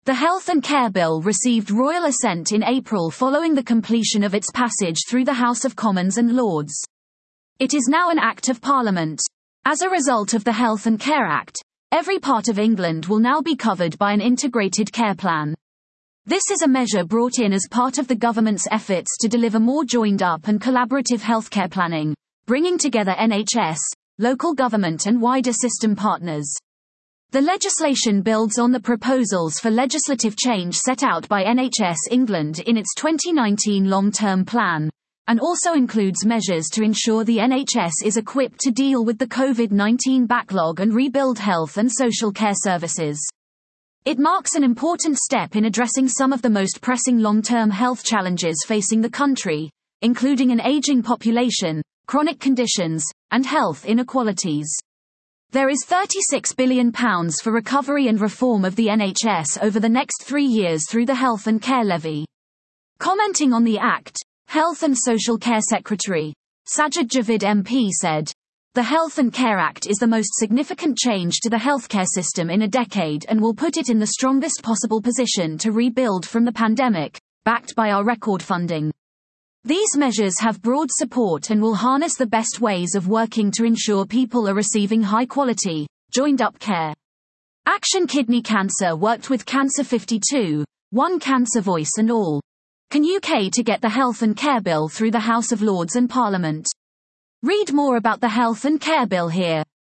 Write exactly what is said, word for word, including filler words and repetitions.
The Health and Care Bill received royal assent in April following the completion of its passage through the House of Commons and Lords. It is now an Act of Parliament. As a result of the Health and Care Act, every part of England will now be covered by an integrated care plan. This is a measure brought in as part of the government's efforts to deliver more joined-up and collaborative healthcare planning, bringing together N H S, local government and wider system partners. The legislation builds on the proposals for legislative change set out by N H S England in its twenty nineteen long-term plan, and also includes measures to ensure the N H S is equipped to deal with the COVID nineteen backlog and rebuild health and social care services. It marks an important step in addressing some of the most pressing long-term health challenges facing the country, including an aging population, chronic conditions, and health inequalities. There is thirty-six billion pounds for recovery and reform of the N H S over the next three years through the Health and Care Levy. Commenting on the Act, Health and Social Care Secretary Sajid Javid M P said, "The Health and Care Act is the most significant change to the healthcare system in a decade and will put it in the strongest possible position to rebuild from the pandemic, backed by our record funding. These measures have broad support and will harness the best ways of working to ensure people are receiving high-quality, joined-up care." Action Kidney Cancer worked with Cancer fifty-two, One Cancer Voice and All. Can U K to get the Health and Care Bill through the House of Lords and Parliament. Read more about the Health and Care Bill here.